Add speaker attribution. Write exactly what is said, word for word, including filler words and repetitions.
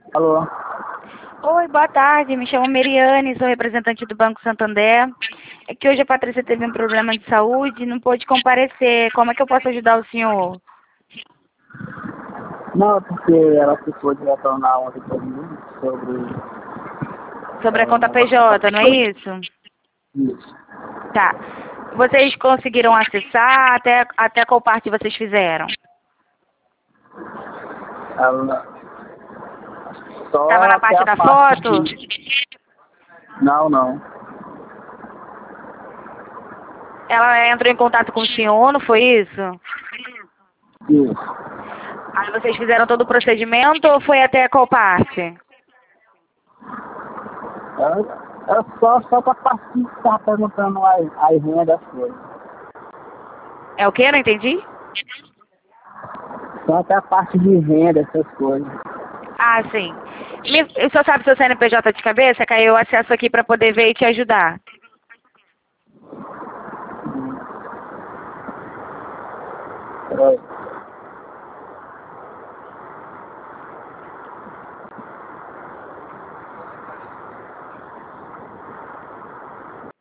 Speaker 1: Alô?
Speaker 2: Oi, boa tarde. Me chamo Meriane, sou representante do Banco Santander. É que hoje a Patrícia teve um problema de saúde e não pôde comparecer. Como é que eu posso ajudar o senhor?
Speaker 1: Não, é porque ela ficou de retornar ontem para mim sobre
Speaker 2: Sobre a
Speaker 1: é, o
Speaker 2: conta
Speaker 1: negócio
Speaker 2: P J, não é isso?
Speaker 1: disso.
Speaker 2: Tá. Vocês conseguiram acessar? Até, até qual parte vocês fizeram?
Speaker 1: Ela só
Speaker 2: Tava na
Speaker 1: até
Speaker 2: parte
Speaker 1: a
Speaker 2: da
Speaker 1: parte
Speaker 2: foto?
Speaker 1: de... Não, não.
Speaker 2: Ela entrou em contato com o senhor, não foi isso?
Speaker 1: Isso.
Speaker 2: Aí vocês fizeram todo o procedimento ou foi até qual parte?
Speaker 1: Ela, ela só, só para parte que estava perguntando as, as rendas das coisas.
Speaker 2: É o quê? Não entendi?
Speaker 1: Só até a parte de renda, essas coisas.
Speaker 2: Ah, sim. Me, o senhor sabe seu C N P J de cabeça? Que aí eu acesso aqui para poder ver e te ajudar.
Speaker 1: Peraí.